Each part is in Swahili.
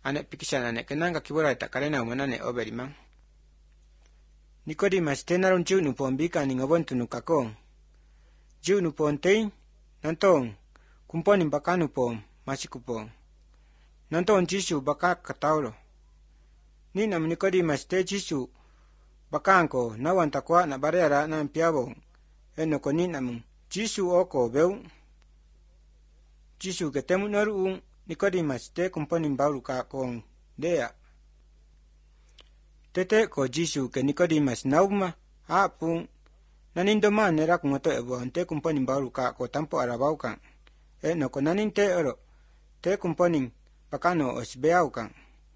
ane pikishan ane kenanga kibora itakarena umanane oberimang. Nikodemas tenaron jiu nupombika ni ngabontu nukakong. Jiu nupontei nantong kumponin bakanu pom masikupong. Nantong jisu baka katauro. Ni nam Nikodemas te jisu bakanko nawan takwa na barera na piabong. Eno ko ni nam jisu oko beu. Jisu ketemu naruung Nikodemas te kumponin baru kakong dea. Tete ko Jisu ke Nikodemas nauma apung nanindoma nera kungoto ebo te kumponin baru kako tampo arabau kang. No ko nanin te oro te kumponin bakano osbeau kang.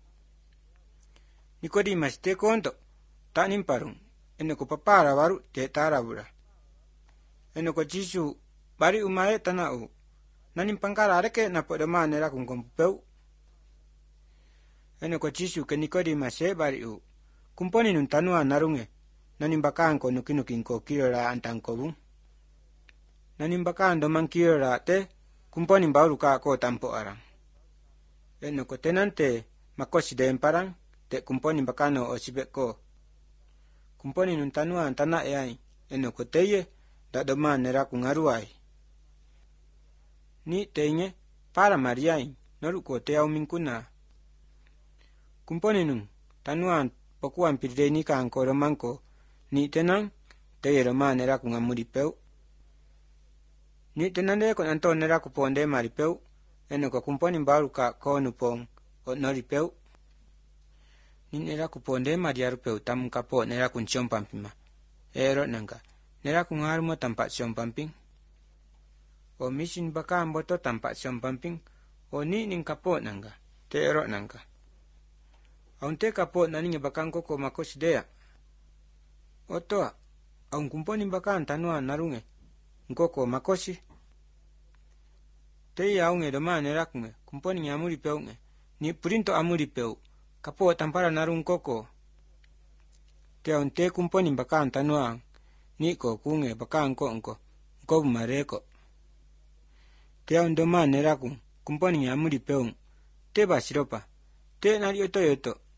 Nikodemas te konto tanin parung ko papara baru te tarabura. Ko Jisu bari umae tanau nanin pangkara reke na podoma nera kungkompeu. Ko Jisu ke Nikodemas e bari u kumponi nun tanua narunge nanimbakaan ko nukinukin ko kirora antang kobu. Nanimbakaan domang kirora te kumponi bauru ka ko tampo arang. Ko tenante makosi den parang te kumponi bakano osibe ko. Kumponi nun tanua antana eai ko teye da doma nera kungaruai. Ni teinge para mariai noru ko te au mingkuna. Kumponi nun tanuan pokuan pirdeni ka angko romangko ni tenang te roma nera ku ngamuri peu. Ni tenang de ko anto nera ku ponde mari peu ko kumponi baru ka ko nupong o nori peu. Ni nera ku ponde mari aru peu tam kapo nera ku nciom pampima. Nangka nera ku ngarumo tampak ciom pamping. O misin baka amboto tampak ciom pamping o ni ning kapo nangka te nangka. Aun te kapot nani bakang koko makos dea. Otoa, aun kumponi bakang tanua narunge, nkoko makosi. Te aunge doma nerakunge, kumponi amuri peunge, ni purinto amuri peu, kapot tampara narung koko. Te aun te kumponi bakang tanua, ni ko kunge bakang ko nko bumareko. Te aun doma nerakung, kumponi amuri peung, te basiropa, te nari yoto